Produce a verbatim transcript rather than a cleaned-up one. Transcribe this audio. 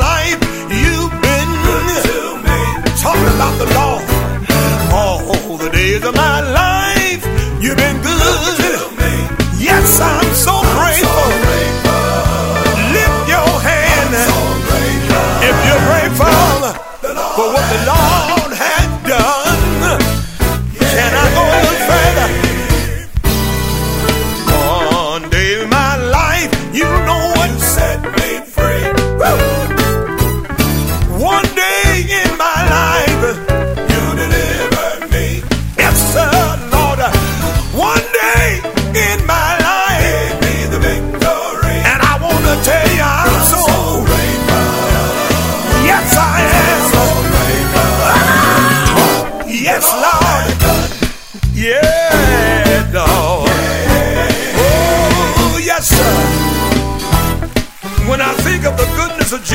life. You've been good to me. Talking about the Lord. All the days of my life, you've been good to me. Yes, I'm so grateful. Lift your hand if you're grateful for what the Lord has done. Can I go a little further? One day in my life, you know what set me free. Woo! One day in my life, you delivered me. Yes, sir, Lord. One day in my life, gave me the victory. And I want to tell you, I'm, I'm so, so grateful. Yes, I am. So ah, yes, Lord. Yeah, Lord. Oh, yes, sir. When I think of the goodness of